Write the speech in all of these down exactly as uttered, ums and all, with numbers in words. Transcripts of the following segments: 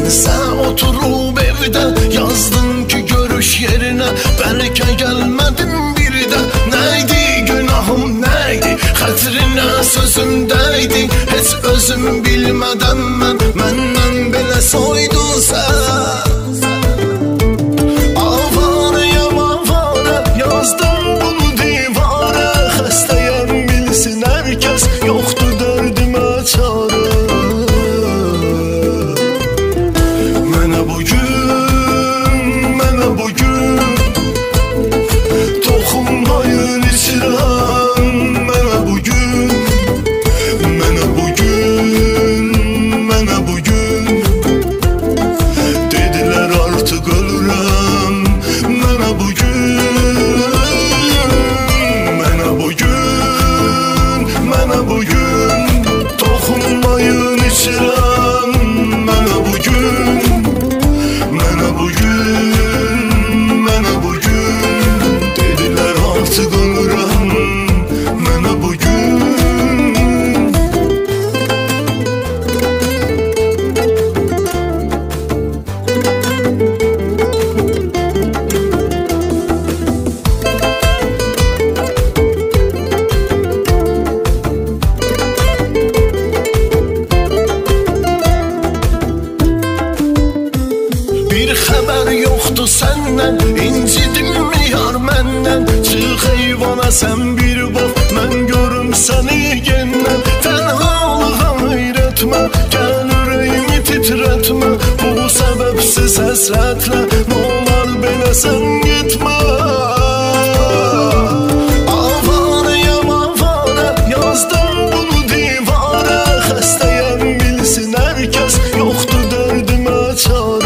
Sənsə oturub evdə yazdın ki görüş yerinə, bəlkə gəlmədim bir də. Nəydi günahım, nəydi xətrinə sözüm dəydi, heç özüm bilmədən mən məndən belə soydun sən. Avarıyam avara, yazdım bunu divara, xəstəyəm bilsin hər kəs, yoxdur dərdimə çarə. Səndən incidim mi yar məndən, çıx eyvana sən bir bax, mən görüm səni gendən. Tənhalığa öyrətmə, gəl ürəyimi titrətmə, bu səbəbsiz həsrətlə nolar belə sən getmə. Avarıyam avara, yazdım bunu divara, xəstəyəm bilsin hər kəs, yoxdur dərdimə çarə.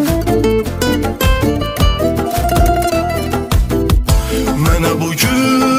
Mənə bugün